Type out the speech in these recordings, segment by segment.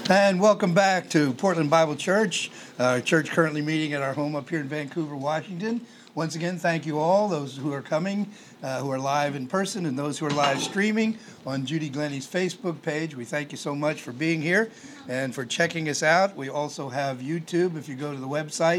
And welcome back to Portland Bible Church. Church currently meeting at our home up here in Vancouver, Washington. Once again, thank you all, those who are coming, who are live in person, and those who are live streaming on Judy Glennie's Facebook page. We thank you so much for being here and for checking us out. We also have YouTube. If you go to the website,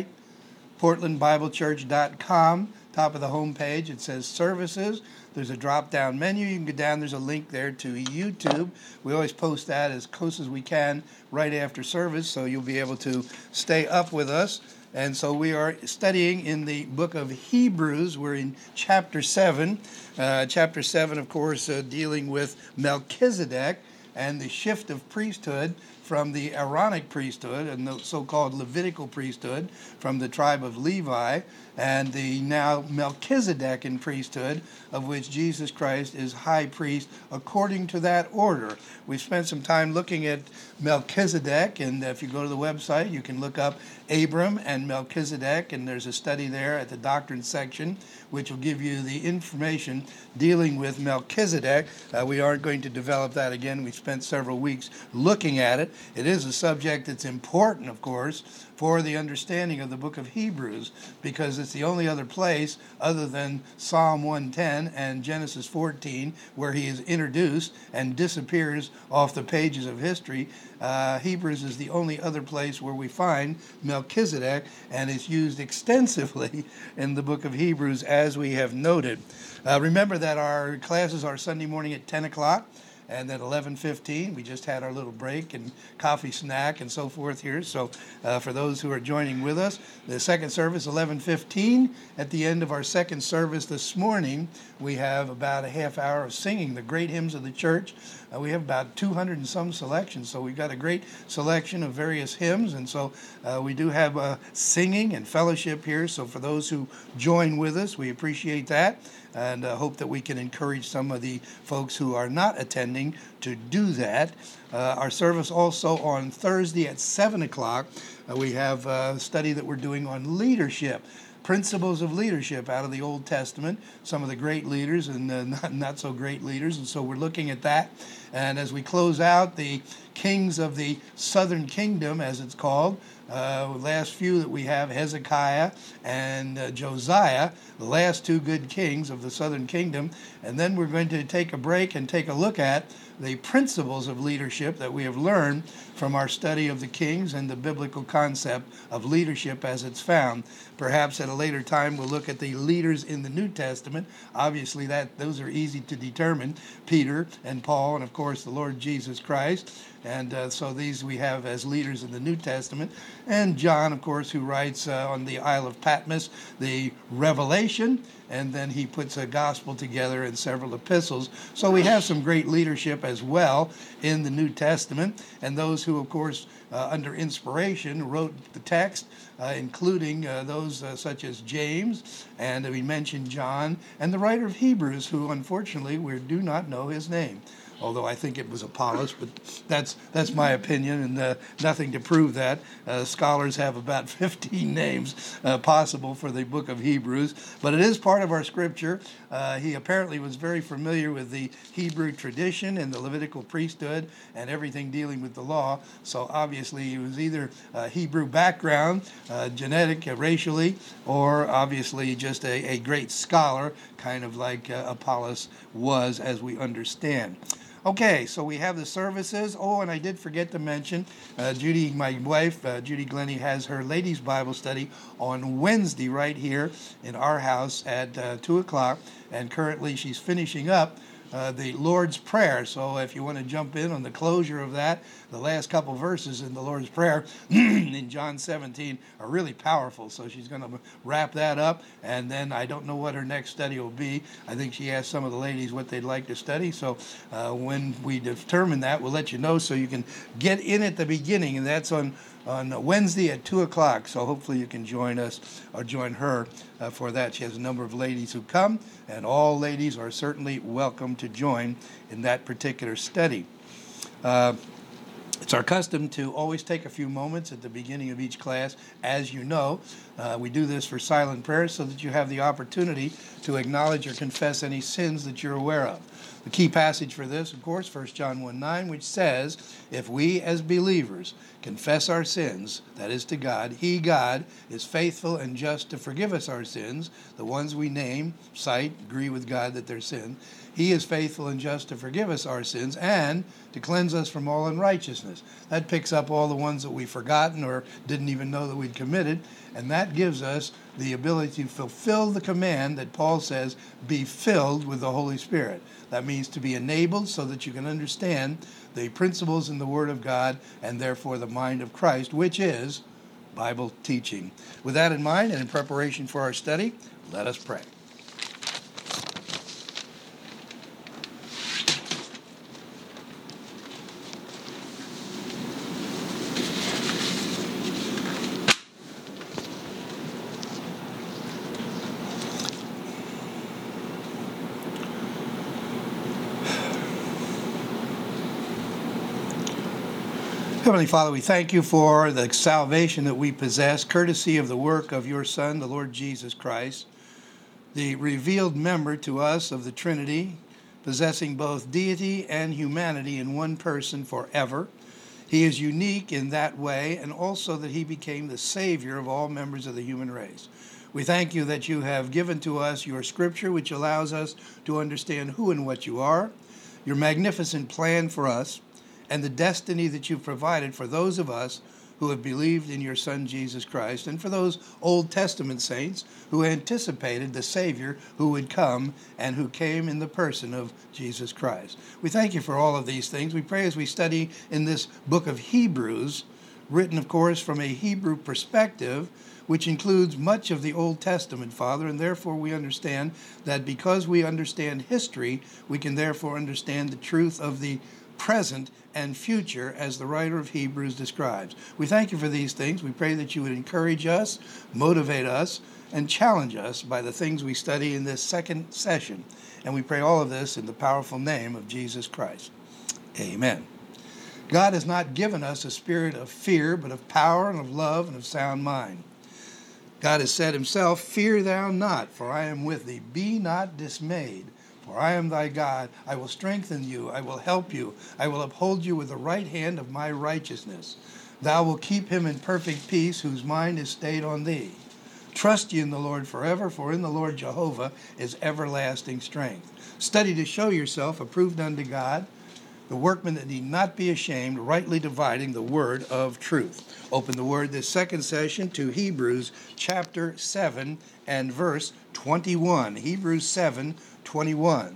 portlandbiblechurch.com, top of the home page, it says services. There's a drop-down menu. You can go down. There's a link there to YouTube. We always post that as close as we can right after service, so you'll be able to stay up with us. And so we are studying in the book of Hebrews. We're in chapter 7. Chapter 7, of course, dealing with Melchizedek and the shift of priesthood from the Aaronic priesthood and the so-called Levitical priesthood from the tribe of Levi, and the now Melchizedekan priesthood, of which Jesus Christ is high priest according to that order. We've spent some time looking at Melchizedek, and if you go to the website, you can look up Abram and Melchizedek, and there's a study there at the doctrine section which will give you the information dealing with Melchizedek. We aren't going to develop that again. We spent several weeks looking at it. It is a subject that's important, of course, for the understanding of the book of Hebrews, because it's the only other place other than Psalm 110 and Genesis 14 where he is introduced and disappears off the pages of history. Hebrews is the only other place where we find Melchizedek, and it's used extensively in the book of Hebrews, as we have noted. Remember that our classes are Sunday morning at 10 o'clock. And at 11:15, we just had our little break and coffee snack and so forth here. So for those who are joining with us, the second service, 11:15. At the end of our second service this morning, we have about a half hour of singing the great hymns of the church. We have about 200 and some selections, so we've got a great selection of various hymns. And so we do have singing and fellowship here. So for those who join with us, we appreciate that, and hope that we can encourage some of the folks who are not attending to do that. Our service also on Thursday at 7 o'clock, we have a study that we're doing on leadership. Principles of leadership out of the Old Testament, some of the great leaders and not so great leaders, and so we're looking at that. And as we close out the kings of the southern kingdom, as it's called, last few that we have, Hezekiah and Josiah, the last two good kings of the southern kingdom, and then we're going to take a break and take a look at the principles of leadership that we have learned from our study of the kings and the biblical concept of leadership as it's found. Perhaps at a later time we'll look at the leaders in the New Testament. Obviously those are easy to determine, Peter and Paul and of course the Lord Jesus Christ. And so these we have as leaders in the New Testament. And John, of course, who writes on the Isle of Patmos, the Revelation, and then he puts a gospel together in several epistles. So we have some great leadership as well in the New Testament, and those who, of course, under inspiration wrote the text, including those such as James, and we mentioned John, and the writer of Hebrews, who unfortunately we do not know his name. Although I think it was Apollos, but that's my opinion, and nothing to prove that. Scholars have about 15 names possible for the book of Hebrews, but it is part of our scripture. He apparently was very familiar with the Hebrew tradition and the Levitical priesthood and everything dealing with the law, so obviously he was either a Hebrew background, genetic, racially, or obviously just a great scholar, kind of like Apollos was, as we understand. Okay, so we have the services. Oh, and I did forget to mention, Judy, my wife, Judy Glennie, has her ladies' Bible study on Wednesday right here in our house at 2 o'clock, and currently she's finishing up the Lord's Prayer. So if you want to jump in on the closure of that, the last couple verses in the Lord's Prayer in John 17 are really powerful. So she's going to wrap that up, and then I don't know what her next study will be. I think she asked some of the ladies what they'd like to study. So when we determine that, we'll let you know so you can get in at the beginning, and that's on Wednesday at 2 o'clock. So hopefully you can join us or join her for that. She has a number of ladies who come, and all ladies are certainly welcome to join in that particular study. It's our custom to always take a few moments at the beginning of each class. As you know, we do this for silent prayer so that you have the opportunity to acknowledge or confess any sins that you're aware of. The key passage for this, of course, 1 John 1:9, which says, if we as believers confess our sins, that is to God, he, God, is faithful and just to forgive us our sins, the ones we name, cite, agree with God that they're sin. He is faithful and just to forgive us our sins and to cleanse us from all unrighteousness. That picks up all the ones that we've forgotten or didn't even know that we'd committed, and that gives us the ability to fulfill the command that Paul says, be filled with the Holy Spirit. That means to be enabled so that you can understand the principles in the Word of God and therefore the mind of Christ, which is Bible teaching. With that in mind and in preparation for our study, let us pray. Heavenly Father, we thank you for the salvation that we possess, courtesy of the work of your Son, the Lord Jesus Christ, the revealed member to us of the Trinity, possessing both deity and humanity in one person forever. He is unique in that way, and also that he became the Savior of all members of the human race. We thank you that you have given to us your Scripture, which allows us to understand who and what you are, your magnificent plan for us, and the destiny that you've provided for those of us who have believed in your Son, Jesus Christ, and for those Old Testament saints who anticipated the Savior who would come and who came in the person of Jesus Christ. We thank you for all of these things. We pray as we study in this book of Hebrews, written, of course, from a Hebrew perspective, which includes much of the Old Testament, Father, and therefore we understand that because we understand history, we can therefore understand the truth of the present and future as the writer of Hebrews describes. We thank you for these things. We pray that you would encourage us, motivate us, and challenge us by the things we study in this second session. And we pray all of this in the powerful name of Jesus Christ. Amen. God has not given us a spirit of fear, but of power and of love and of sound mind. God has said himself, fear thou not, for I am with thee. Be not dismayed, for I am thy God. I will strengthen you. I will help you. I will uphold you with the right hand of my righteousness. Thou wilt keep him in perfect peace, whose mind is stayed on thee. Trust ye in the Lord forever, for in the Lord Jehovah is everlasting strength. Study to show yourself approved unto God, the workman that need not be ashamed, rightly dividing the word of truth. Open the word this second session to Hebrews chapter 7 and verse 21. Hebrews 7:21.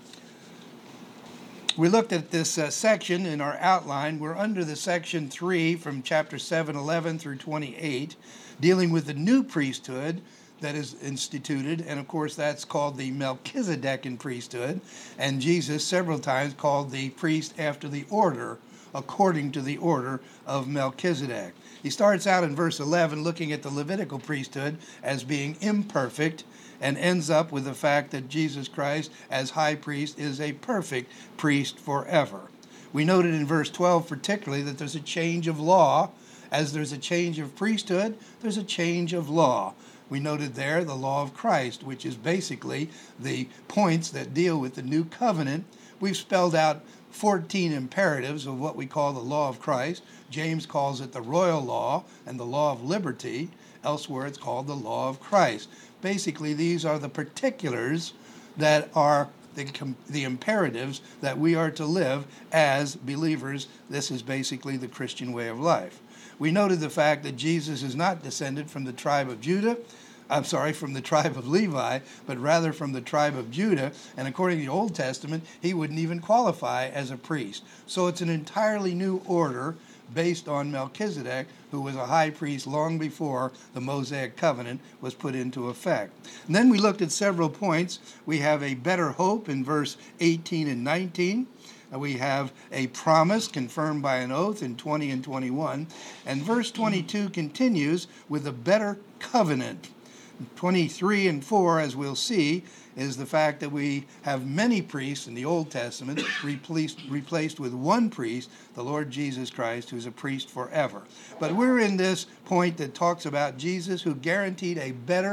We looked at this section in our outline. We're under the section 3 from chapter 7:11 through 28, dealing with the new priesthood that is instituted, and of course that's called the Melchizedekan priesthood, and Jesus several times called the priest after the order, according to the order of Melchizedek. He starts out in verse 11 looking at the Levitical priesthood as being imperfect, and ends up with the fact that Jesus Christ as high priest is a perfect priest forever. We noted in verse 12 particularly that there's a change of law. As there's a change of priesthood, there's a change of law. We noted there the law of Christ, which is basically the points that deal with the new covenant. We've spelled out 14 imperatives of what we call the law of Christ. James calls it the royal law and the law of liberty. Elsewhere it's called the law of Christ. Basically, these are the particulars that are the imperatives that we are to live as believers. This is basically the Christian way of life. We noted the fact that Jesus is not descended from the tribe of from the tribe of Levi, but rather from the tribe of Judah. And according to the Old Testament, he wouldn't even qualify as a priest. So it's an entirely new order based on Melchizedek, who was a high priest long before the Mosaic covenant was put into effect. And then we looked at several points. We have a better hope in verse 18 and 19. We have a promise confirmed by an oath in 20 and 21. And verse 22 continues with a better covenant. 23 and 4, as we'll see, is the fact that we have many priests in the Old Testament replaced with one priest, the Lord Jesus Christ, who's a priest forever. But we're in this point that talks about Jesus, who guaranteed a better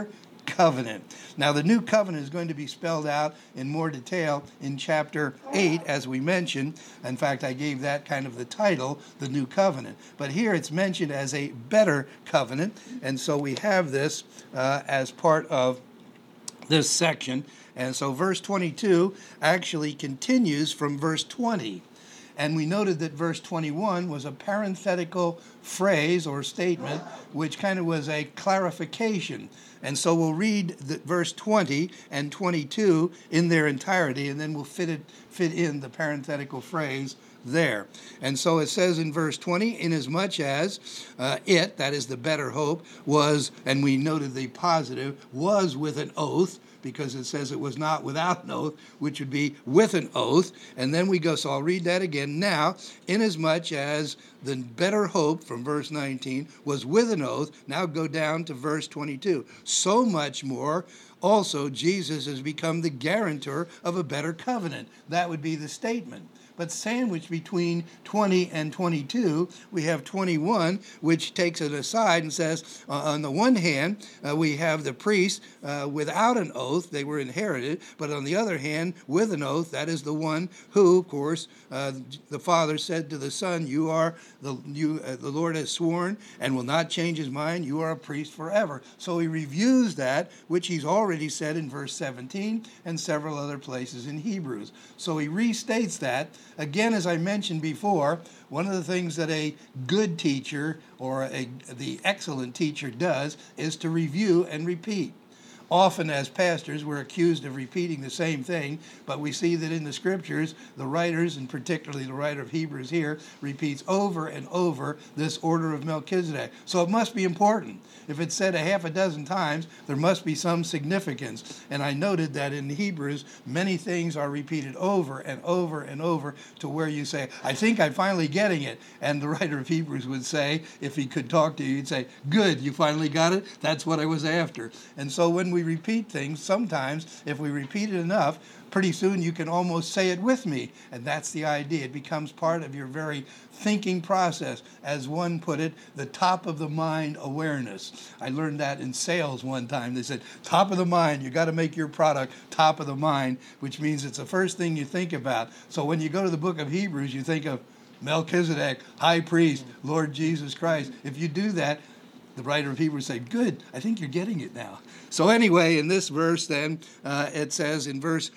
covenant. Now, the new covenant is going to be spelled out in more detail in chapter 8, as we mentioned. In fact, I gave that kind of the title, the new covenant. But here it's mentioned as a better covenant, and so we have this as part of this section. And so verse 22 actually continues from verse 20. And we noted that verse 21 was a parenthetical phrase or statement, which kind of was a clarification. And so we'll read verse 20 and 22 in their entirety, and then we'll fit in the parenthetical phrase there. And so it says in verse 20, inasmuch as it, that is the better hope, was, and we noted the positive, was with an oath, because it says it was not without an oath, which would be with an oath. And then we go, so I'll read that again. Now, inasmuch as the better hope from verse 19 was with an oath, now go down to verse 22. So much more, also Jesus has become the guarantor of a better covenant. That would be the statement. But sandwiched between 20 and 22, we have 21, which takes it aside and says, on the one hand, we have the priests without an oath, they were inherited, but on the other hand, with an oath, that is the one who, of course, the Father said to the Son, the Lord has sworn and will not change his mind, you are a priest forever. So he reviews that, which he's already said in verse 17 and several other places in Hebrews. So he restates that. Again, as I mentioned before, one of the things that a good teacher or the excellent teacher does is to review and repeat. Often as pastors, we're accused of repeating the same thing, but we see that in the scriptures, the writers, and particularly the writer of Hebrews here, repeats over and over this order of Melchizedek. So it must be important. If it's said a half a dozen times, there must be some significance. And I noted that in Hebrews, many things are repeated over and over and over to where you say, I think I'm finally getting it. And the writer of Hebrews would say, if he could talk to you, he'd say, good, you finally got it? That's what I was after. And so when we repeat things, sometimes if we repeat it enough, pretty soon you can almost say it with me. And that's the idea. It becomes part of your very thinking process. As one put it, the top of the mind awareness. I learned that in sales one time. They said, top of the mind, you got to make your product top of the mind, which means it's the first thing you think about. So when you go to the book of Hebrews, you think of Melchizedek, high priest, Lord Jesus Christ. If you do that, the writer of Hebrews said, good, I think you're getting it now. So anyway, in this verse then, it says in verse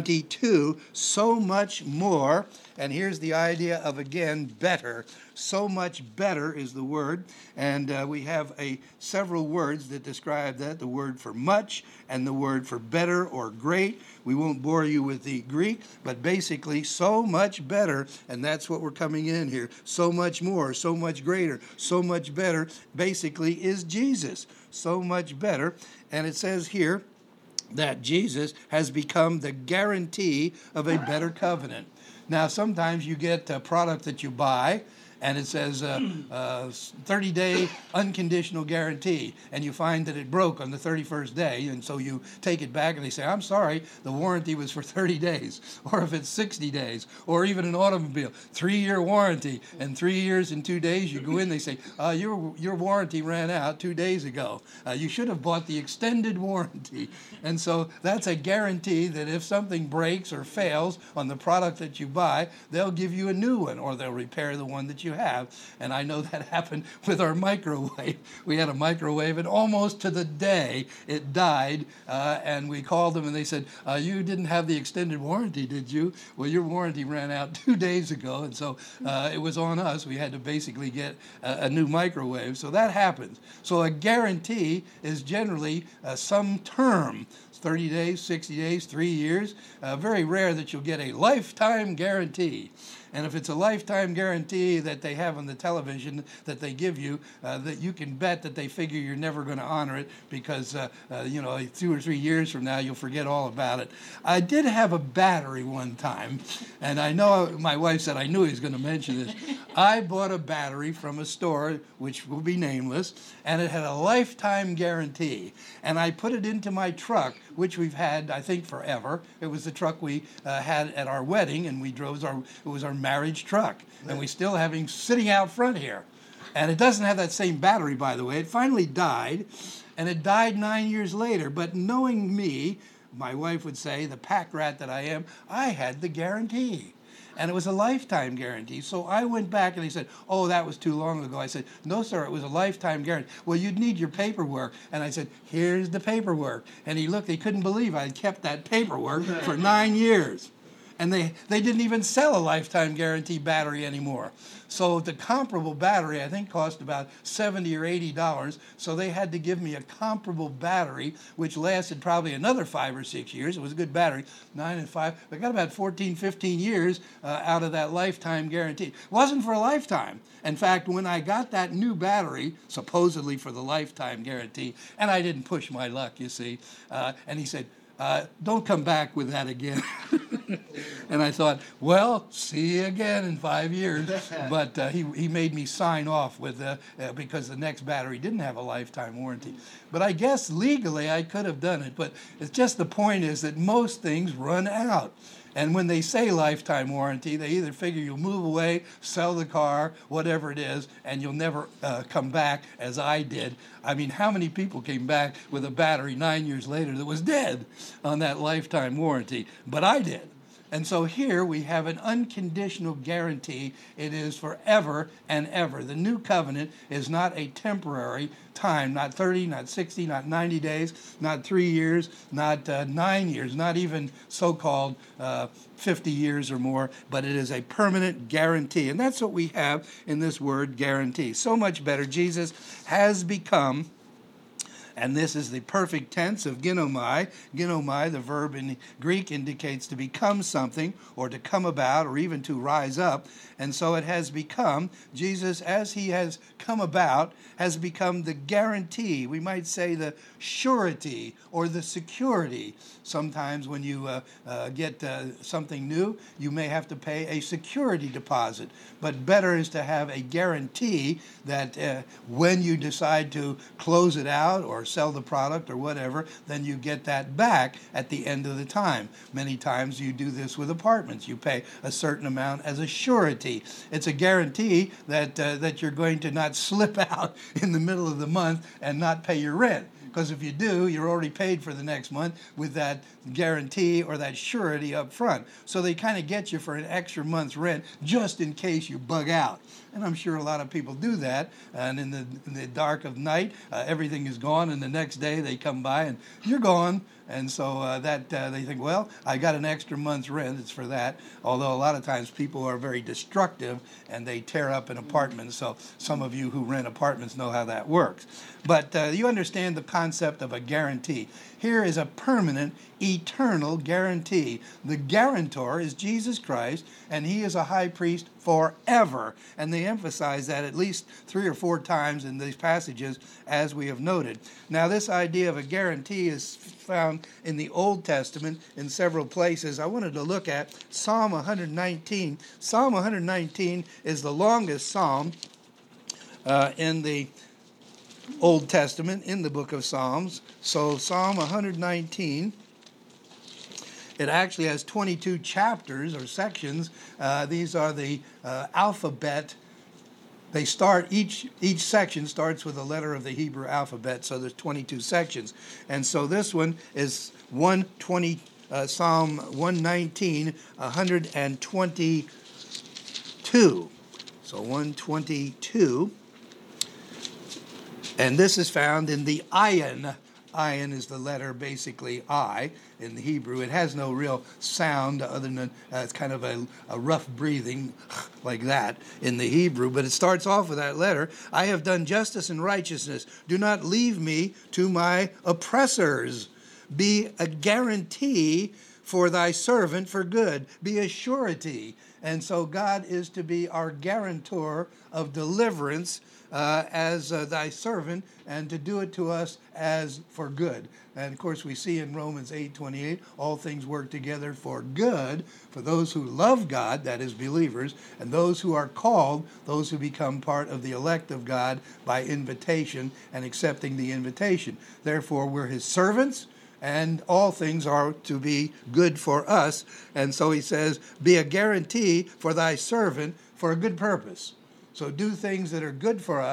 22, so much more, and here's the idea of, again, better. So much better is the word, and we have several words that describe that, the word for much and the word for better or great. We won't bore you with the Greek, but basically so much better, and that's what we're coming in here. So much more, so much greater, so much better, basically is Jesus. So much better, and it says here that Jesus has become the guarantee of a better covenant. Now, sometimes you get a product that you buy, and it says 30-day unconditional guarantee, and you find that it broke on the 31st day, and so you take it back and they say, I'm sorry, the warranty was for 30 days, or if it's 60 days, or even an automobile, 3-year warranty, and 3 years and 2 days, you go in, they say, your warranty ran out 2 days ago. You should have bought the extended warranty. And so that's a guarantee that if something breaks or fails on the product that you buy, they'll give you a new one, or they'll repair the one that you have. And I know that happened with our microwave. We had a microwave, and almost to the day it died, and we called them and they said, you didn't have the extended warranty, did you? Well, your warranty ran out 2 days ago, and so it was on us. We had to basically get a new microwave. So that happens. So a guarantee is generally some term. 30 days, 60 days, 3 years. Very rare that you'll get a lifetime guarantee. And if it's a lifetime guarantee that they have on the television that they give you, that you can bet that they figure you're never going to honor it because, 2 or 3 years from now, you'll forget all about it. I did have a battery one time, and I know my wife said I knew he was going to mention this. I bought a battery from a store, which will be nameless, and it had a lifetime guarantee. And I put it into my truck, which we've had, I think, forever. It was the truck we had at our wedding, and we drove it was our marriage truck, and we still have him sitting out front here. And it doesn't have that same battery, by the way. It finally died, and it died 9 years later. But knowing me, my wife would say, the pack rat that I am, I had the guarantee. And it was a lifetime guarantee. So I went back and they said, oh, that was too long ago. I said, no, sir, it was a lifetime guarantee. Well, you'd need your paperwork. And I said, here's the paperwork. And he looked, he couldn't believe I had kept that paperwork for 9 years. And they didn't even sell a lifetime guarantee battery anymore. So the comparable battery, I think, cost about $70 or $80. So they had to give me a comparable battery, which lasted probably another 5 or 6 years. It was a good battery, 9 and 5. I got about 14, 15 years out of that lifetime guarantee. It wasn't for a lifetime. In fact, when I got that new battery, supposedly for the lifetime guarantee, and I didn't push my luck, you see, and he said, don't come back with that again. And I thought, well, see you again in 5 years. But he made me sign off with because the next battery didn't have a lifetime warranty. But I guess legally I could have done it. But it's just the point is that most things run out. And when they say lifetime warranty, they either figure you'll move away, sell the car, whatever it is, and you'll never come back, as I did. I mean, how many people came back with a battery 9 years later that was dead on that lifetime warranty? But I did. And so here we have an unconditional guarantee. It is forever and ever. The new covenant is not a temporary time, not 30, not 60, not 90 days, not 3 years, not 9 years, not even so-called 50 years or more, but it is a permanent guarantee. And that's what we have in this word guarantee. So much better. Jesus has become, and this is the perfect tense of ginomai. Ginomai, the verb in Greek, indicates to become something or to come about or even to rise up. And so it has become, Jesus, as he has come about, has become the guarantee. We might say the surety or the security. Sometimes when you get something new, you may have to pay a security deposit. But better is to have a guarantee that when you decide to close it out or sell the product or whatever, then you get that back at the end of the time. Many times you do this with apartments. You pay a certain amount as a surety. It's a guarantee that you're going to not slip out in the middle of the month and not pay your rent. Because if you do, you're already paid for the next month with that guarantee or that surety up front. So they kind of get you for an extra month's rent just in case you bug out. And I'm sure a lot of people do that. And in the dark of night, everything is gone. And the next day they come by and you're gone. And so they think, well, I got an extra month's rent. It's for that. Although a lot of times people are very destructive and they tear up an apartment. So some of you who rent apartments know how that works. But you understand the concept of a guarantee. Here is a permanent, eternal guarantee. The guarantor is Jesus Christ, and he is a high priest forever. And they emphasize that at least 3 or 4 times in these passages, as we have noted. Now, this idea of a guarantee is found in the Old Testament in several places. I wanted to look at Psalm 119. Psalm 119 is the longest psalm in the Old Testament, in the book of Psalms. So Psalm 119, it actually has 22 chapters or sections. These are the alphabet. They start, each section starts with a letter of the Hebrew alphabet, so there's 22 sections. And so this one is Psalm 119, 122. So 122. And this is found in the ayin. Ayin is the letter, basically I, in the Hebrew. It has no real sound other than it's kind of a rough breathing like that in the Hebrew. But it starts off with that letter. I have done justice and righteousness. Do not leave me to my oppressors. Be a guarantee for thy servant for good. Be a surety. And so God is to be our guarantor of deliverance as thy servant, and to do it to us as for good. And of course we see in Romans 8:28, all things work together for good for those who love God, that is believers, and those who are called, those who become part of the elect of God by invitation and accepting the invitation. Therefore we're his servants, and all things are to be good for us. And so he says, be a guarantee for thy servant for a good purpose. So do things that are good for us,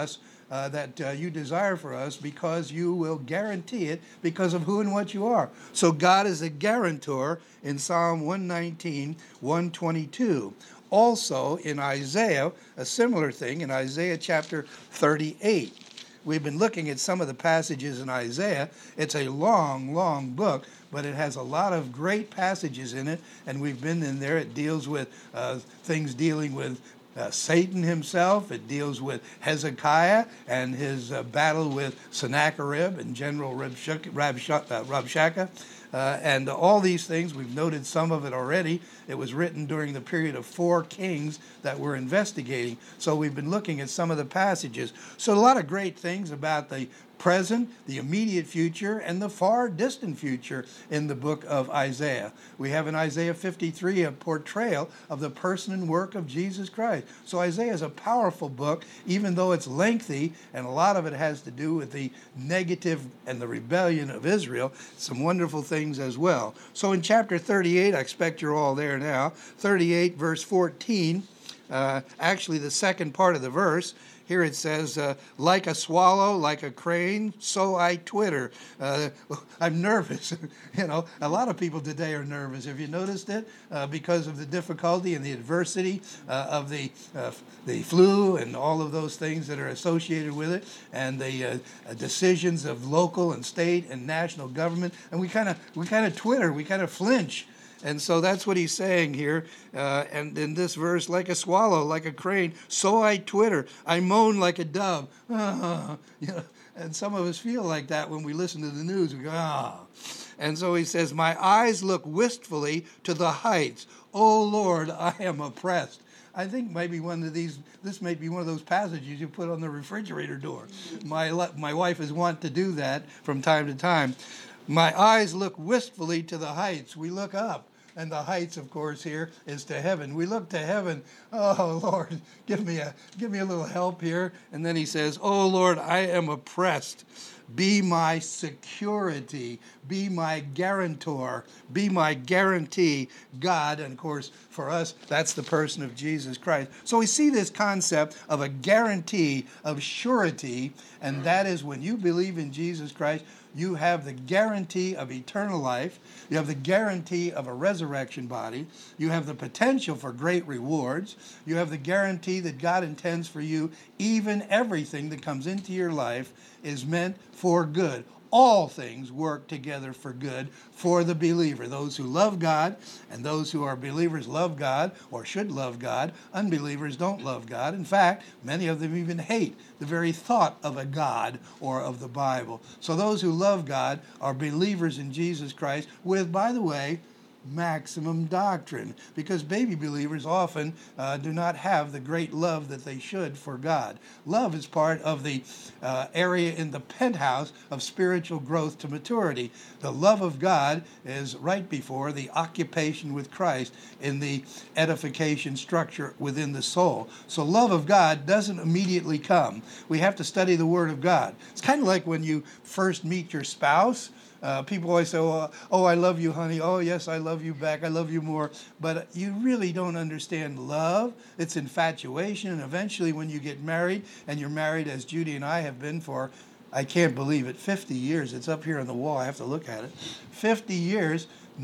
that you desire for us, because you will guarantee it because of who and what you are. So God is a guarantor in Psalm 119, 122. Also in Isaiah, a similar thing in Isaiah chapter 38. We've been looking at some of the passages in Isaiah. It's a long, long book, but it has a lot of great passages in it, and we've been in there. It deals with things dealing with Satan himself. It deals with Hezekiah and his battle with Sennacherib and General Rabshakeh. And all these things, we've noted some of it already. It was written during the period of 4 kings that we're investigating. So we've been looking at some of the passages. So a lot of great things about the present, the immediate future, and the far distant future in the book of Isaiah. We have in Isaiah 53 a portrayal of the person and work of Jesus Christ. So Isaiah is a powerful book, even though it's lengthy, and a lot of it has to do with the negative and the rebellion of Israel. Some wonderful things as well. So in chapter 38, I expect you're all there now, 38 verse 14, actually the second part of the verse, here it says, like a swallow, like a crane, so I twitter. I'm nervous. A lot of people today are nervous. Have you noticed it? Because of the difficulty and the adversity of the flu and all of those things that are associated with it, and the decisions of local and state and national government. And we kind of twitter, we kind of flinch. And so that's what he's saying here. And in this verse, like a swallow, like a crane, so I twitter. I moan like a dove. And some of us feel like that when we listen to the news. We go, ah. And so he says, my eyes look wistfully to the heights. Oh, Lord, I am oppressed. I think maybe this may be one of those passages you put on the refrigerator door. My wife is wont to do that from time to time. My eyes look wistfully to the heights. We look up, and the heights, of course, here is to heaven. We look to heaven. Oh, Lord, give me a little help here. And then he says, oh, Lord, I am oppressed. Be my security. Be my guarantor. Be my guarantee, God. And, of course, for us, that's the person of Jesus Christ. So we see this concept of a guarantee of surety, and that is when you believe in Jesus Christ, you have the guarantee of eternal life. You have the guarantee of a resurrection body. You have the potential for great rewards. You have the guarantee that God intends for you, even everything that comes into your life is meant for good. All things work together for good for the believer. Those who love God and those who are believers love God or should love God. Unbelievers don't love God. In fact, many of them even hate the very thought of a God or of the Bible. So those who love God are believers in Jesus Christ with, by the way, maximum doctrine, because baby believers often do not have the great love that they should for God. Love is part of the area in the penthouse of spiritual growth to maturity. The love of God is right before the occupation with Christ in the edification structure within the soul. So love of God doesn't immediately come. We have to study the Word of God. It's kind of like when you first meet your spouse. People always say, oh, I love you, honey. Oh, yes, I love you back. I love you more. But you really don't understand love. It's infatuation. And eventually when you get married, and you're married as Judy and I have been for, I can't believe it, 50 years. It's up here on the wall. I have to look at it. 50 years.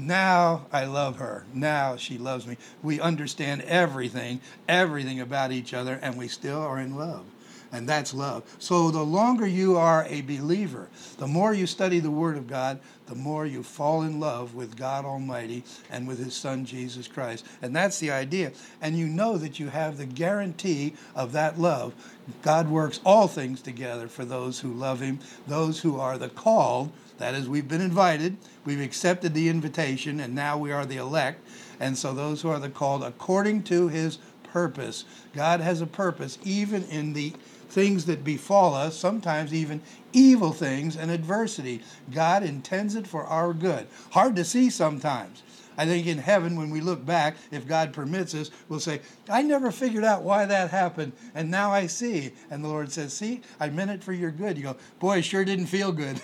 Now I love her. Now she loves me. We understand everything about each other, and we still are in love. And that's love. So the longer you are a believer, the more you study the Word of God, the more you fall in love with God Almighty and with His Son, Jesus Christ. And that's the idea. And you know that you have the guarantee of that love. God works all things together for those who love Him, those who are the called. That is, we've been invited, we've accepted the invitation, and now we are the elect. And so those who are the called according to His purpose. God has a purpose even in the things that befall us, sometimes even evil things and adversity. God intends it for our good. Hard to see sometimes. I think in heaven, when we look back, if God permits us, we'll say, I never figured out why that happened, and now I see. And the Lord says, see, I meant it for your good. You go, boy, it sure didn't feel good.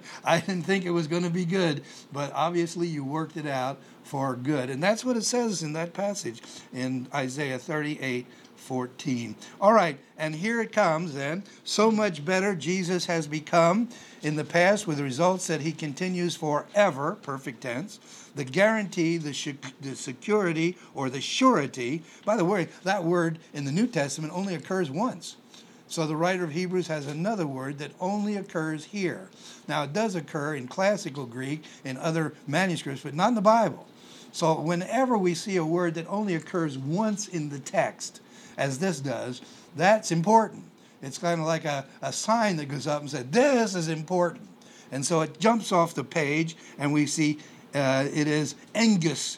I didn't think it was going to be good, but obviously you worked it out for good. And that's what it says in that passage in Isaiah 38, 14. All right, and here it comes then. So much better Jesus has become in the past with results that he continues forever, perfect tense. The guarantee, the security, or the surety. By the way, that word in the New Testament only occurs once. So the writer of Hebrews has another word that only occurs here. Now, it does occur in classical Greek in other manuscripts, but not in the Bible. So whenever we see a word that only occurs once in the text, as this does, that's important. It's kind of like a sign that goes up and says, this is important. And so it jumps off the page, and we see it is engus,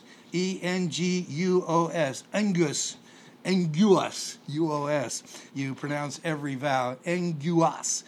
E-N-G-U-O-S, engus. Enguos, U-O-S. You pronounce every vowel. Enguos,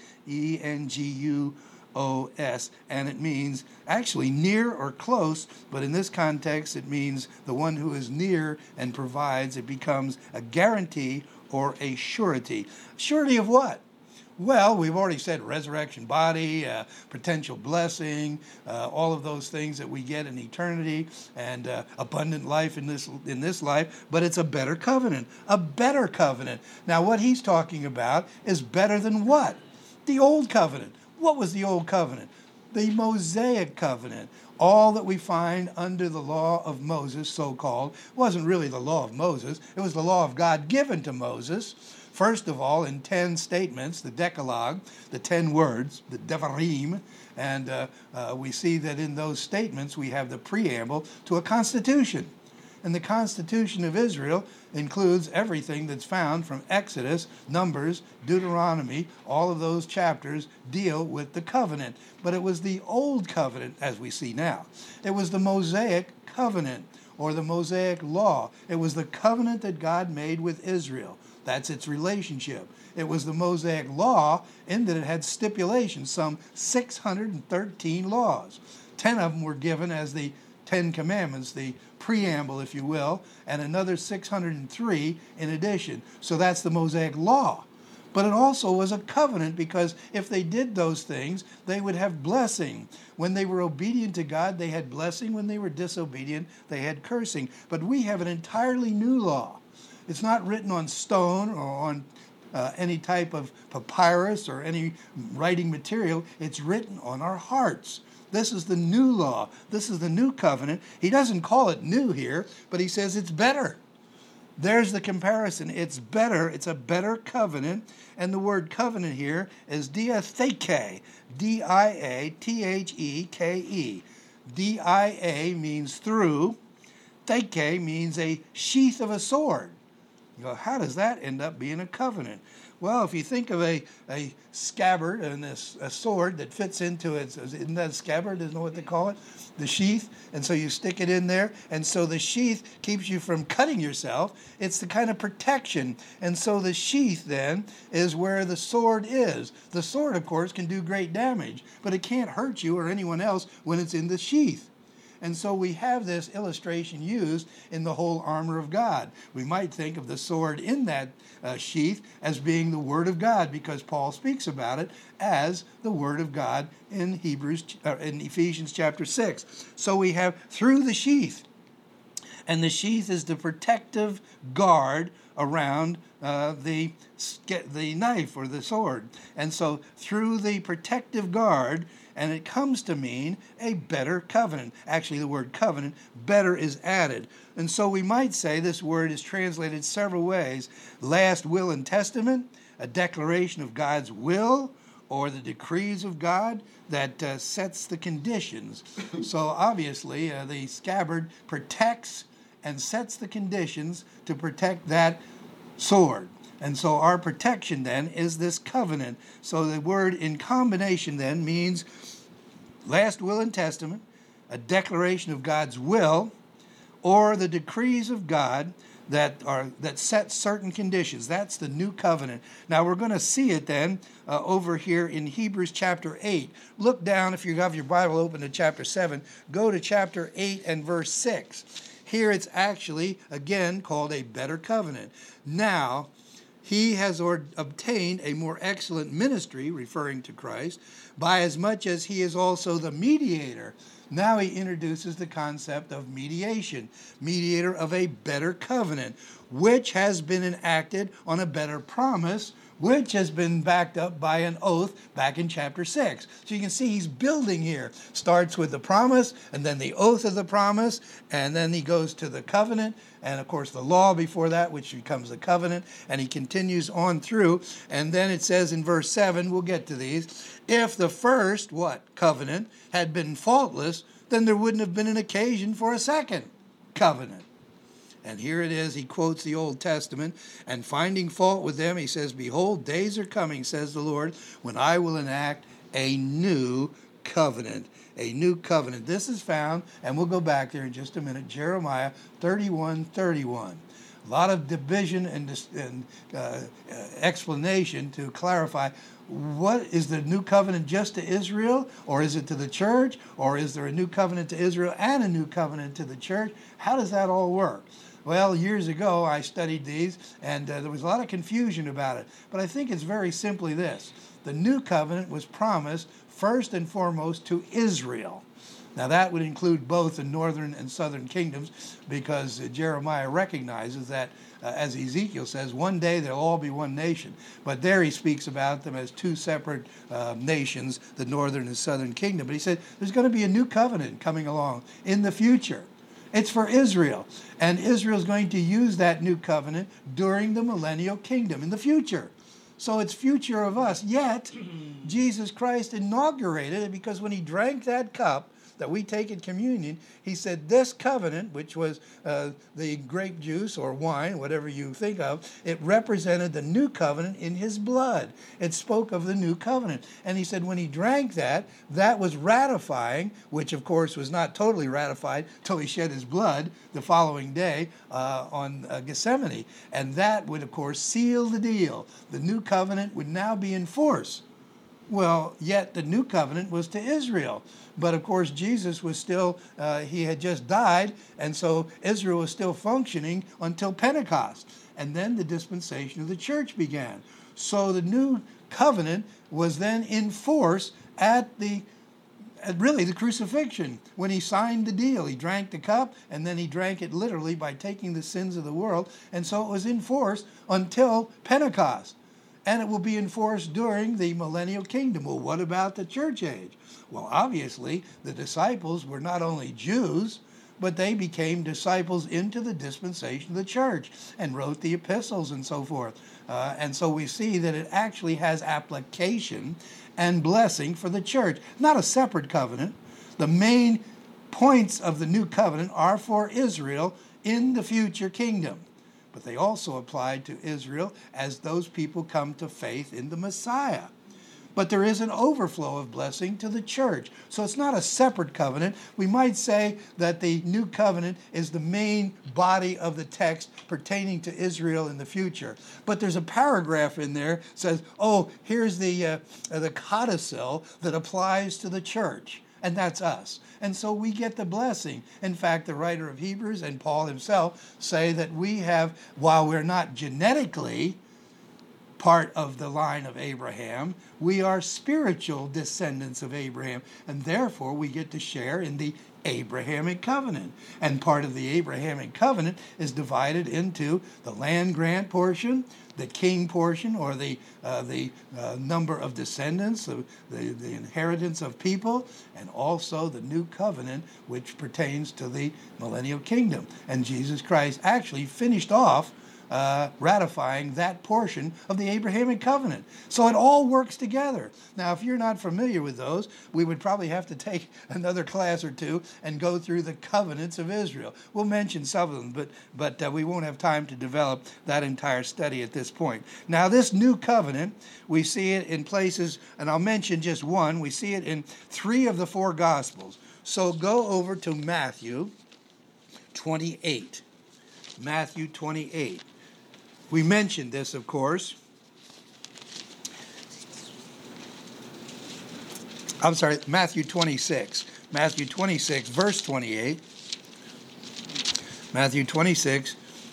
E-N-G-U-O-S. And it means actually near or close, but in this context it means the one who is near and provides. It becomes a guarantee or a surety. Surety of what? Well, we've already said resurrection body, potential blessing, all of those things that we get in eternity, and abundant life in this life. But it's a better covenant, a better covenant. Now, what he's talking about is better than what? The old covenant. What was the old covenant? The Mosaic covenant. All that we find under the law of Moses, so-called, wasn't really the law of Moses. It was the law of God given to Moses. First of all, in 10 statements, the Decalogue, the 10 words, the Devarim, and we see that in those statements we have the preamble to a constitution. And the Constitution of Israel includes everything that's found from Exodus, Numbers, Deuteronomy. All of those chapters deal with the covenant. But it was the old covenant, as we see now. It was the Mosaic covenant, or the Mosaic law. It was the covenant that God made with Israel. That's its relationship. It was the Mosaic law in that it had stipulations, some 613 laws. 10 of them were given as the 10 Commandments, the preamble, if you will, and another 603 in addition. So that's the Mosaic law. But it also was a covenant, because if they did those things, they would have blessing. When they were obedient to God, they had blessing. When they were disobedient, they had cursing. But we have an entirely new law. It's not written on stone or on any type of papyrus or any writing material. It's written on our hearts. This is the new law. This is the new covenant. He doesn't call it new here, but he says it's better. There's the comparison. It's better. It's a better covenant. And the word covenant here is diatheke, D-I-A-T-H-E-K-E. D-I-A means through. Theke means a sheath of a sword. You go, how does that end up being a covenant? Well, if you think of a scabbard and a sword that fits into it, isn't that a scabbard? Isn't that what they call it? The sheath. And so you stick it in there. And so the sheath keeps you from cutting yourself. It's the kind of protection. And so the sheath then is where the sword is. The sword, of course, can do great damage, but it can't hurt you or anyone else when it's in the sheath. And so we have this illustration used in the whole armor of God. We might think of the sword in that sheath as being the Word of God, because Paul speaks about it as the Word of God in Ephesians chapter 6. So we have through the sheath. And the sheath is the protective guard around the knife or the sword. And so through the protective guard, and it comes to mean a better covenant. Actually, the word covenant, better, is added. And so we might say this word is translated several ways. Last will and testament, a declaration of God's will, or the decrees of God that sets the conditions. So obviously, the scabbard protects and sets the conditions to protect that sword. And so our protection then is this covenant. So the word in combination then means last will and testament, a declaration of God's will, or the decrees of God that set certain conditions. That's the new covenant. Now we're going to see it then over here in Hebrews chapter 8. Look down, if you have your Bible open to chapter 7, go to chapter 8 and verse 6. Here it's actually, again, called a better covenant. Now, he has obtained a more excellent ministry, referring to Christ, by as much as he is also the mediator. Now he introduces the concept of mediation, mediator of a better covenant, which has been enacted on a better promise, which has been backed up by an oath back in chapter 6. So you can see he's building here. Starts with the promise, and then the oath of the promise, and then he goes to the covenant, and of course the law before that, which becomes the covenant, and he continues on through. And then it says in verse 7, we'll get to these, if the first, covenant had been faultless, then there wouldn't have been an occasion for a second covenant. And here it is, he quotes the Old Testament, and finding fault with them, he says, behold, days are coming, says the Lord, when I will enact a new covenant. A new covenant. This is found, and we'll go back there in just a minute, Jeremiah 31:31. A lot of division and explanation to clarify, what is the new covenant just to Israel, or is it to the church, or is there a new covenant to Israel and a new covenant to the church? How does that all work? Well, years ago I studied these, and there was a lot of confusion about it. But I think it's very simply this. The new covenant was promised first and foremost to Israel. Now that would include both the northern and southern kingdoms, because Jeremiah recognizes that, as Ezekiel says, one day they'll all be one nation. But there he speaks about them as two separate nations, the northern and southern kingdom. But he said there's going to be a new covenant coming along in the future. It's for Israel. And Israel's going to use that new covenant during the millennial kingdom in the future. So it's future of us. Yet, Jesus Christ inaugurated it, because when he drank that cup that we take in communion, he said this covenant, which was the grape juice or wine, whatever you think of, it represented the new covenant in his blood. It spoke of the new covenant. And he said when he drank that, that was ratifying, which of course was not totally ratified till he shed his blood the following day on Gethsemane. And that would of course seal the deal. The new covenant would now be in force. Well, yet the new covenant was to Israel. But of course, Jesus was still, he had just died, and so Israel was still functioning until Pentecost. And then the dispensation of the church began. So the new covenant was then in force at the crucifixion. When he signed the deal, he drank the cup, and then he drank it literally by taking the sins of the world. And so it was in force until Pentecost. And it will be enforced during the millennial kingdom. Well, what about the church age? Well, obviously, the disciples were not only Jews, but they became disciples into the dispensation of the church and wrote the epistles and so forth. And so we see that it actually has application and blessing for the church. Not a separate covenant. The main points of the new covenant are for Israel in the future kingdom. But they also applied to Israel as those people come to faith in the Messiah. But there is an overflow of blessing to the church. So it's not a separate covenant. We might say that the new covenant is the main body of the text pertaining to Israel in the future. But there's a paragraph in there that says, oh, here's the codicil that applies to the church. And that's us. And so we get the blessing. In fact, the writer of Hebrews and Paul himself say that we have, while we're not genetically part of the line of Abraham, we are spiritual descendants of Abraham. And therefore, we get to share in the Abrahamic covenant. And part of the Abrahamic covenant is divided into the land grant portion, the king portion, or the number of descendants, the inheritance of people, and also the new covenant, which pertains to the millennial kingdom. And Jesus Christ actually finished off ratifying that portion of the Abrahamic covenant. So it all works together. Now, if you're not familiar with those, we would probably have to take another class or two and go through the covenants of Israel. We'll mention some of them, but we won't have time to develop that entire study at this point. Now, this new covenant, we see it in places, and I'll mention just one. We see it in 3 of the 4 Gospels. So go over to Matthew 28. Matthew 28. We mentioned this, of course. I'm sorry, Matthew 26. Matthew 26, verse 28. Matthew 26,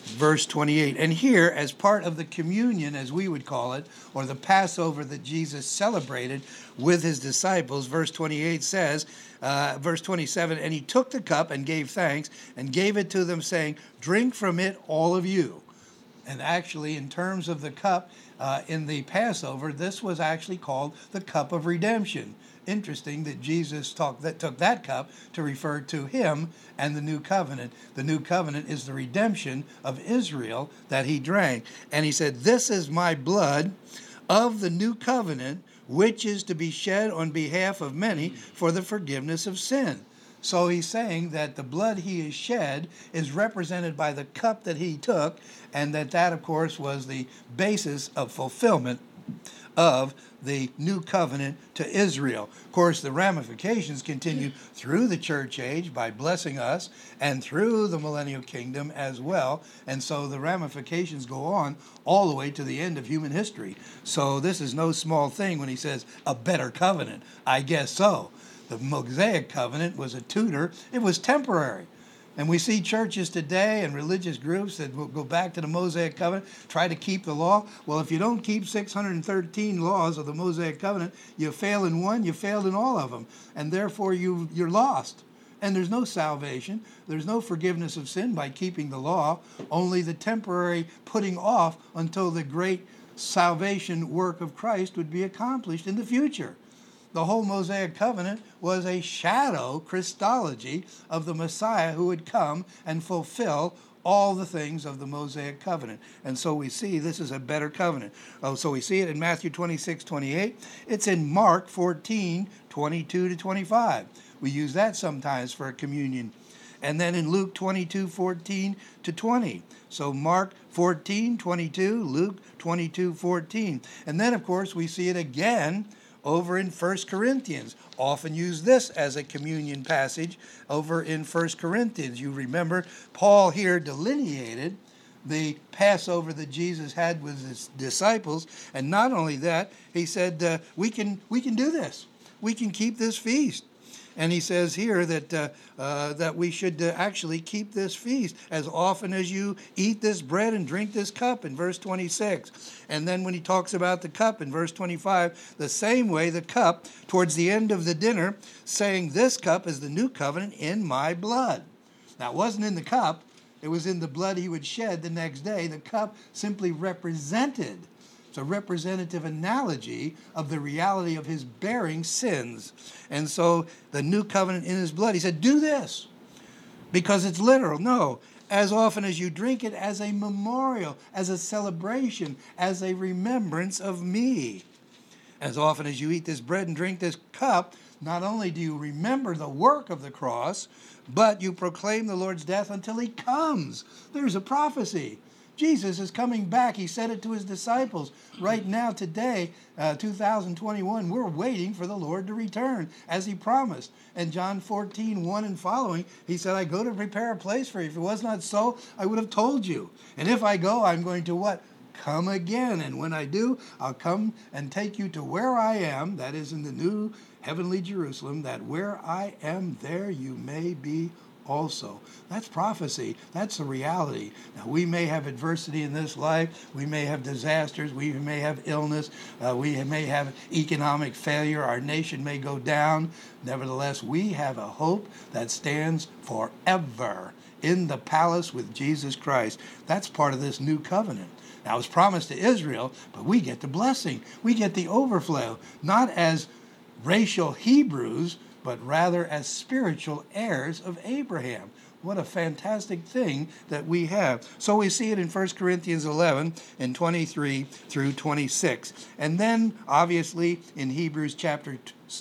verse 28. And here, as part of the communion, as we would call it, or the Passover that Jesus celebrated with his disciples, verse 28 says, verse 27, and he took the cup and gave thanks and gave it to them, saying, drink from it, all of you. And actually, in terms of the cup in the Passover, this was actually called the cup of redemption. Interesting that Jesus took that cup to refer to him and the new covenant. The new covenant is the redemption of Israel that he drank. And he said, this is my blood of the new covenant, which is to be shed on behalf of many for the forgiveness of sin. So he's saying that the blood he has shed is represented by the cup that he took, and that of course, was the basis of fulfillment of the new covenant to Israel. Of course, the ramifications continue through the church age by blessing us and through the millennial kingdom as well. And so the ramifications go on all the way to the end of human history. So this is no small thing when he says a better covenant. I guess so. The Mosaic covenant was a tutor. It was temporary. And we see churches today and religious groups that will go back to the Mosaic covenant, try to keep the law. Well, if you don't keep 613 laws of the Mosaic covenant, you fail in one, you failed in all of them. And therefore, you're lost. And there's no salvation. There's no forgiveness of sin by keeping the law, only the temporary putting off until the great salvation work of Christ would be accomplished in the future. The whole Mosaic covenant was a shadow Christology of the Messiah who would come and fulfill all the things of the Mosaic covenant. And so we see this is a better covenant. So we see it in Matthew 26:28. It's in Mark 14:22 to 25. We use that sometimes for a communion. And then in Luke 22:14 to 20. So Mark 14:22, Luke 22:14. And then, of course, we see it again over in 1 Corinthians. Often use this as a communion passage over in 1 Corinthians. You remember Paul here delineated the Passover that Jesus had with his disciples. And not only that, he said, we can do this. We can keep this feast. And he says here that we should actually keep this feast as often as you eat this bread and drink this cup in verse 26. And then when he talks about the cup in verse 25, the same way the cup towards the end of the dinner, saying this cup is the new covenant in my blood. Now, it wasn't in the cup. It was in the blood he would shed the next day. The cup simply represented. It's a representative analogy of the reality of his bearing sins. And so the new covenant in his blood, he said, do this because it's literal. No, as often as you drink it as a memorial, as a celebration, as a remembrance of me. As often as you eat this bread and drink this cup, not only do you remember the work of the cross, but you proclaim the Lord's death until he comes. There's a prophecy. Jesus is coming back. He said it to his disciples. Right now, today, 2021, we're waiting for the Lord to return, as he promised. And John 14:1 and following, he said, I go to prepare a place for you. If it was not so, I would have told you. And if I go, I'm going to what? Come again. And when I do, I'll come and take you to where I am, that is in the new heavenly Jerusalem, that where I am, there you may be also. That's prophecy. That's the reality. Now, we may have adversity in this life. We may have disasters. We may have illness. We may have economic failure. Our nation may go down. Nevertheless, we have a hope that stands forever in the palace with Jesus Christ. That's part of this new covenant. Now, it's promised to Israel, but we get the blessing. We get the overflow, not as racial Hebrews, but rather as spiritual heirs of Abraham. What a fantastic thing that we have. So we see it in 1 Corinthians 11 and 23 through 26. And then, obviously, in Hebrews chapter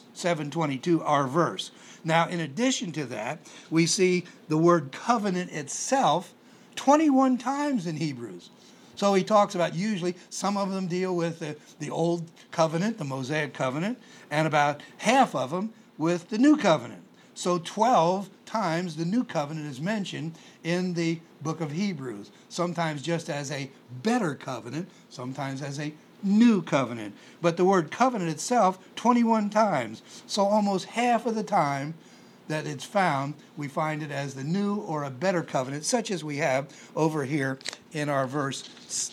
7:22, our verse. Now, in addition to that, we see the word covenant itself 21 times in Hebrews. So he talks about, usually, some of them deal with the old covenant, the Mosaic covenant, and about half of them with the new covenant. So 12 times the new covenant is mentioned in the book of Hebrews, sometimes just as a better covenant, sometimes as a new covenant. But the word covenant itself, 21 times. So almost half of the time, that it's found, we find it as the new or a better covenant, such as we have over here in our verse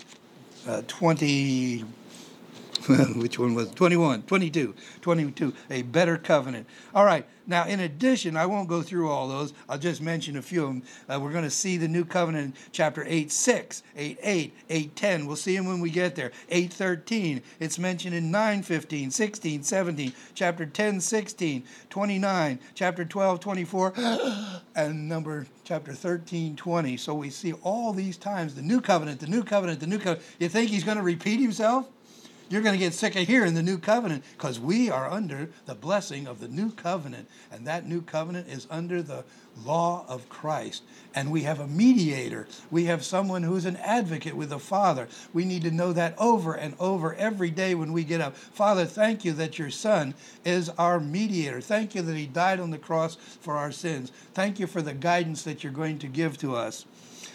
20. Which one was 21, 22, 22, a better covenant. All right. Now, in addition, I won't go through all those. I'll just mention a few of them. We're going to see the new covenant in chapter 8:6, 8:8, 8:10. We'll see them when we get there. 8:13. It's mentioned in 9:15, 16, 17, chapter 10, 16, 29, chapter 12, 24, and number chapter 13, 20. So we see all these times the new covenant, the new covenant, the new covenant. You think he's going to repeat himself? You're going to get sick of hearing the new covenant, because we are under the blessing of the new covenant. And that new covenant is under the law of Christ. And we have a mediator. We have someone who's an advocate with the Father. We need to know that over and over every day when we get up. Father, thank you that your Son is our mediator. Thank you that he died on the cross for our sins. Thank you for the guidance that you're going to give to us.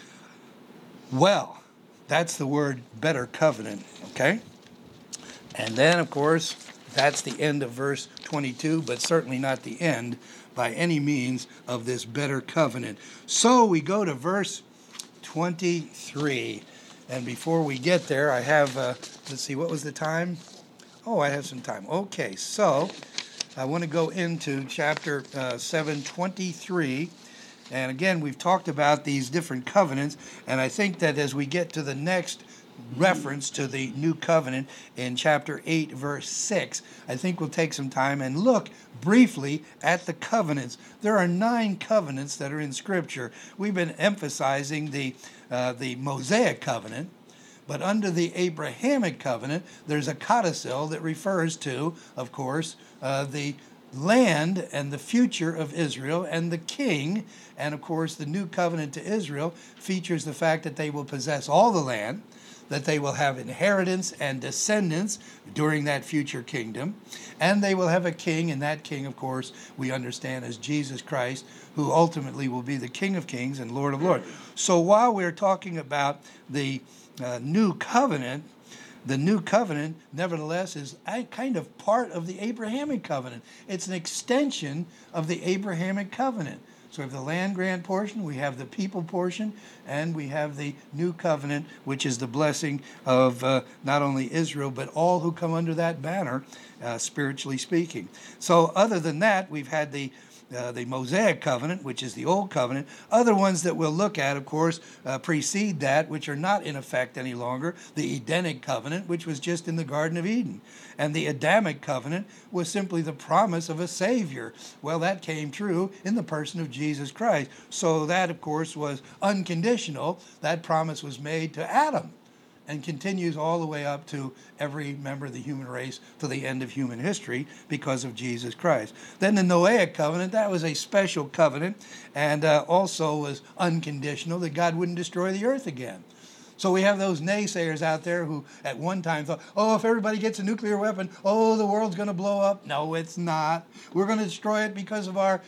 Well, that's the word better covenant, okay? And then, of course, that's the end of verse 22, but certainly not the end by any means of this better covenant. So we go to verse 23. And before we get there, I have, let's see, what was the time? Oh, I have some time. Okay, so I want to go into chapter 7:23. And again, we've talked about these different covenants, and I think that as we get to the next reference to the new covenant in chapter 8, verse 6, I think we'll take some time and look briefly at the covenants. There are 9 covenants that are in Scripture. We've been emphasizing the Mosaic covenant, but under the Abrahamic covenant, there's a codicil that refers to, of course, the land and the future of Israel and the king. And of course, the new covenant to Israel features the fact that they will possess all the land, that they will have inheritance and descendants during that future kingdom, and they will have a king, and that king, of course, we understand as Jesus Christ, who ultimately will be the King of Kings and Lord of Lords. So while we're talking about the new covenant, the new covenant, nevertheless, is kind of part of the Abrahamic covenant. It's an extension of the Abrahamic covenant. So we have the land grant portion, we have the people portion, and we have the new covenant, which is the blessing of not only Israel, but all who come under that banner, spiritually speaking. So other than that, we've had the Mosaic covenant, which is the old covenant. Other ones that we'll look at, of course, precede that, which are not in effect any longer. The Edenic covenant, which was just in the Garden of Eden. And the Adamic covenant was simply the promise of a Savior. Well, that came true in the person of Jesus Christ. So that, of course, was unconditional. That promise was made to Adam and continues all the way up to every member of the human race to the end of human history because of Jesus Christ. Then the Noahic covenant, that was a special covenant, and also was unconditional, that God wouldn't destroy the earth again. So we have those naysayers out there who at one time thought, oh, if everybody gets a nuclear weapon, oh, the world's going to blow up. No, it's not. We're going to destroy it because of our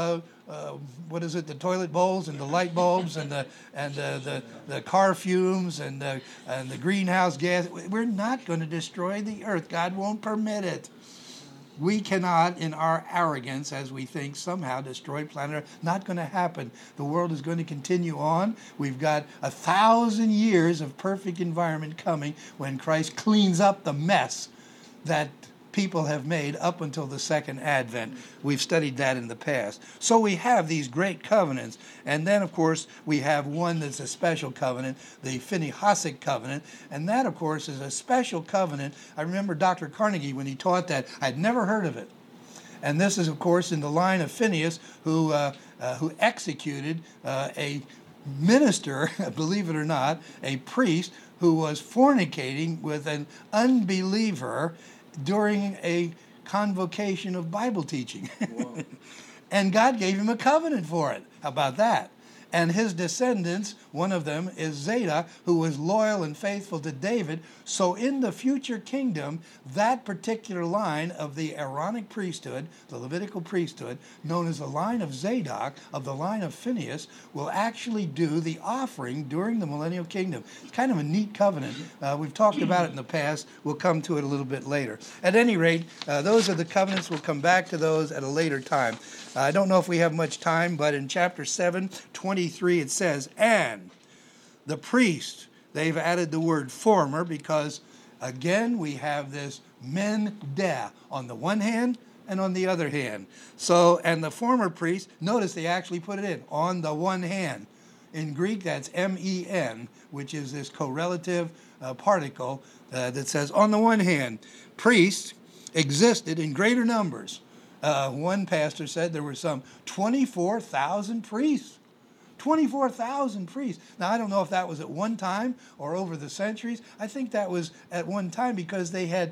the toilet bowls and the light bulbs and the car fumes and the greenhouse gas. We're not going to destroy the earth. God won't permit it. We cannot, in our arrogance, as we think, somehow destroy planet Earth. Not going to happen. The world is going to continue on. We've got 1,000 years of perfect environment coming when Christ cleans up the mess that people have made up until the second advent. We've studied that in the past. So we have these great covenants. And then, of course, we have one that's a special covenant, the Phinehasic covenant. And that, of course, is a special covenant. I remember Dr. Carnegie, when he taught that, I'd never heard of it. And this is, of course, in the line of Phineas, who executed a minister, believe it or not, a priest, who was fornicating with an unbeliever during a convocation of Bible teaching. And God gave him a covenant for it. How about that? And his descendants, one of them is Zadok, who was loyal and faithful to David. So in the future kingdom, that particular line of the Aaronic priesthood, the Levitical priesthood, known as the line of Zadok, of the line of Phinehas, will actually do the offering during the millennial kingdom. It's kind of a neat covenant. We've talked about it in the past. We'll come to it a little bit later. At any rate, those are the covenants. We'll come back to those at a later time. I don't know if we have much time, but in chapter 7:23 it says, and the priest, they've added the word former because, again, we have this men deh on the one hand and on the other hand. So, and the former priest, notice they actually put it in, on the one hand. In Greek, that's men, which is this correlative particle that says, on the one hand, priests existed in greater numbers. One pastor said there were some 24,000 priests. 24,000 priests. Now, I don't know if that was at one time or over the centuries. I think that was at one time because they had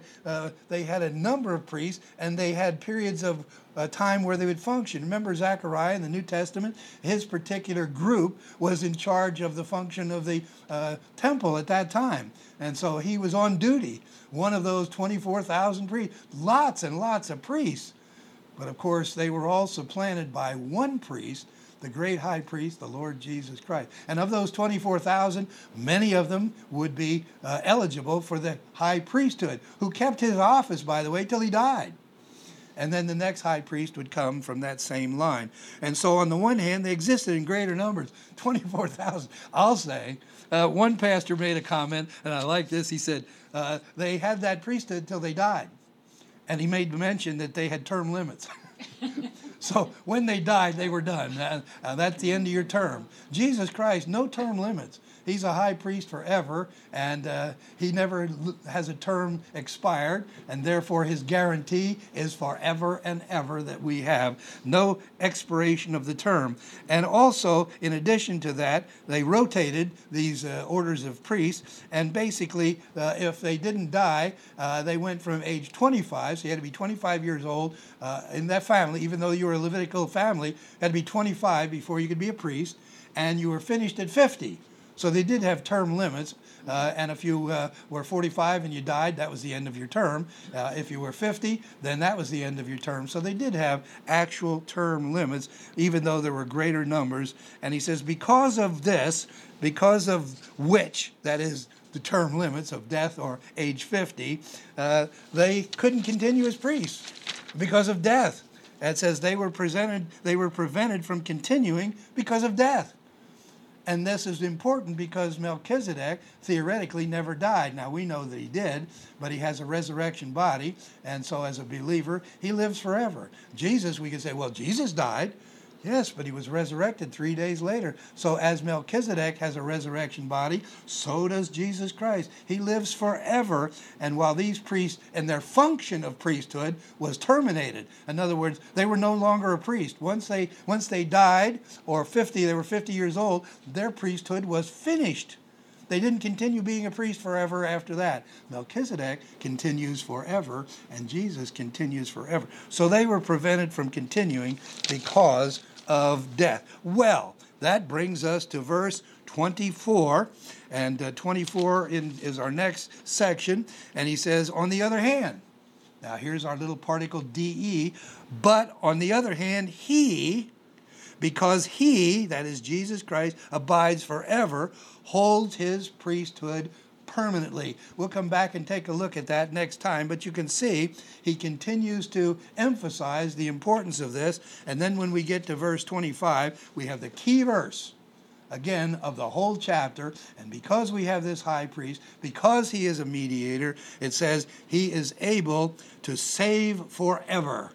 a number of priests and they had periods of time where they would function. Remember Zechariah in the New Testament? His particular group was in charge of the function of the temple at that time. And so he was on duty, one of those 24,000 priests. Lots and lots of priests. But of course, they were all supplanted by one priest, the great high priest, the Lord Jesus Christ. And of those 24,000, many of them would be eligible for the high priesthood, who kept his office, by the way, till he died. And then the next high priest would come from that same line. And so on the one hand, they existed in greater numbers, 24,000. I'll say, one pastor made a comment, and I like this. He said, they had that priesthood till they died. And he made mention that they had term limits. So when they died, they were done. That's the end of your term. Jesus Christ, no term limits. He's a high priest forever, and he never has a term expired, and therefore his guarantee is forever and ever that we have no expiration of the term. And also, in addition to that, they rotated these orders of priests, and basically, if they didn't die, they went from age 25, so you had to be 25 years old in that family, even though you were a Levitical family, you had to be 25 before you could be a priest, and you were finished at 50. So they did have term limits, and if you were 45 and you died, that was the end of your term. If you were 50, then that was the end of your term. So they did have actual term limits, even though there were greater numbers. And he says, because of this, because of which, that is the term limits of death or age 50, they couldn't continue as priests because of death. It says they were prevented from continuing because of death. And this is important because Melchizedek theoretically never died. Now, we know that he did, but he has a resurrection body, and so as a believer, he lives forever. Jesus, we could say, well, Jesus died. Yes, but he was resurrected 3 days later. So as Melchizedek has a resurrection body, so does Jesus Christ. He lives forever. And while these priests and their function of priesthood was terminated, in other words, they were no longer a priest. Once they died, or they were 50 years old, their priesthood was finished. They didn't continue being a priest forever after that. Melchizedek continues forever, and Jesus continues forever. So they were prevented from continuing because of death. Well, that brings us to verse 24, and 24 is our next section, and he says, on the other hand, now here's our little particle de, but on the other hand, he, because he, that is Jesus Christ, abides forever, holds his priesthood permanently. We'll come back and take a look at that next time, but you can see he continues to emphasize the importance of this. And then when we get to verse 25, we have the key verse, again, of the whole chapter. And because we have this high priest, because he is a mediator, it says he is able to save forever.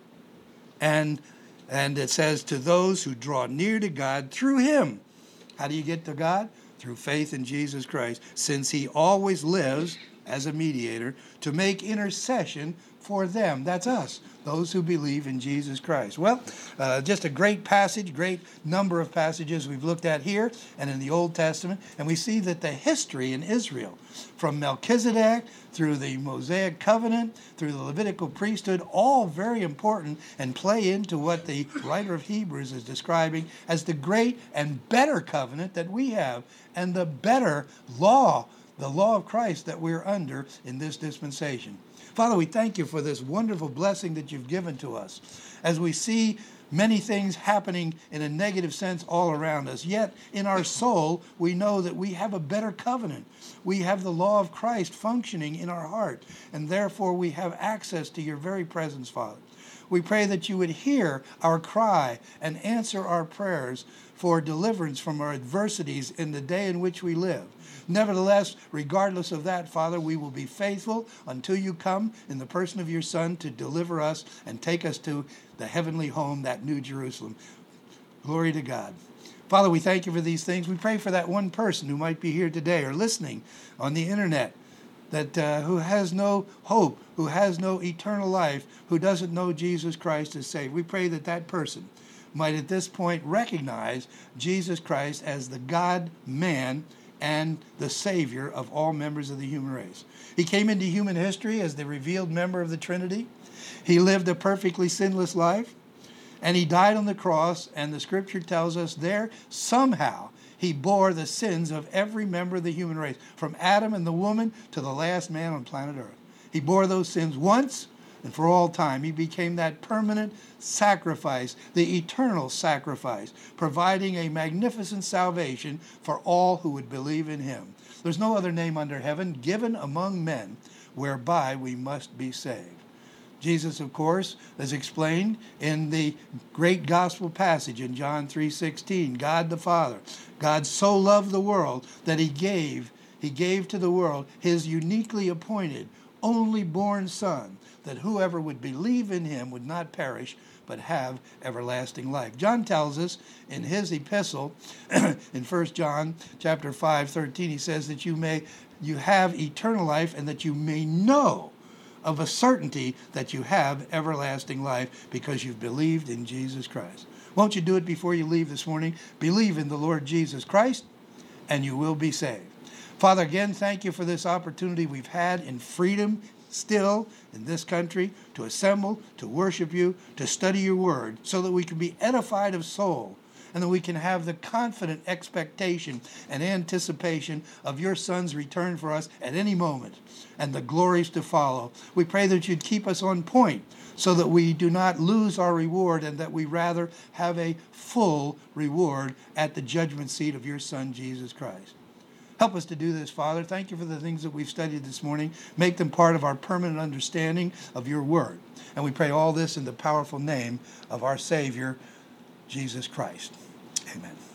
And it says, to those who draw near to God through him. How do you get to God? Through faith in Jesus Christ, since he always lives as a mediator to make intercession for them. That's us, those who believe in Jesus Christ. Well, just a great passage, great number of passages we've looked at here and in the Old Testament. And we see that the history in Israel, from Melchizedek through the Mosaic covenant, through the Levitical priesthood, all very important and play into what the writer of Hebrews is describing as the great and better covenant that we have, and the better law, the law of Christ that we're under in this dispensation. Father, we thank you for this wonderful blessing that you've given to us. As we see many things happening in a negative sense all around us, yet in our soul we know that we have a better covenant. We have the law of Christ functioning in our heart, and therefore we have access to your very presence, Father. We pray that you would hear our cry and answer our prayers for deliverance from our adversities in the day in which we live. Nevertheless, regardless of that, Father, we will be faithful until you come in the person of your Son to deliver us and take us to the heavenly home, that New Jerusalem. Glory to God. Father, we thank you for these things. We pray for that one person who might be here today or listening on the internet, that who has no hope, who has no eternal life, who doesn't know Jesus Christ as Savior. We pray that that person might at this point recognize Jesus Christ as the God-man and the Savior of all members of the human race. He came into human history as the revealed member of the Trinity. He lived a perfectly sinless life, and he died on the cross, and the Scripture tells us there somehow he bore the sins of every member of the human race, from Adam and the woman to the last man on planet Earth. He bore those sins once and for all time. He became that permanent sacrifice, the eternal sacrifice, providing a magnificent salvation for all who would believe in him. There's no other name under heaven given among men whereby we must be saved. Jesus, of course, is explained in the great gospel passage in John 3:16. God the Father, God so loved the world that he gave to the world his uniquely appointed, only born Son, that whoever would believe in him would not perish, but have everlasting life. John tells us in his epistle, in 1 John chapter 5:13, he says that you have eternal life, and that you may know of a certainty that you have everlasting life because you've believed in Jesus Christ. Won't you do it before you leave this morning? Believe in the Lord Jesus Christ, and you will be saved. Father, again, thank you for this opportunity we've had in freedom still in this country to assemble, to worship you, to study your word, so that we can be edified of soul, and that we can have the confident expectation and anticipation of your Son's return for us at any moment, and the glories to follow. We pray that you'd keep us on point so that we do not lose our reward, and that we rather have a full reward at the judgment seat of your Son, Jesus Christ. Help us to do this, Father. Thank you for the things that we've studied this morning. Make them part of our permanent understanding of your word. And we pray all this in the powerful name of our Savior, Jesus Christ. Amen.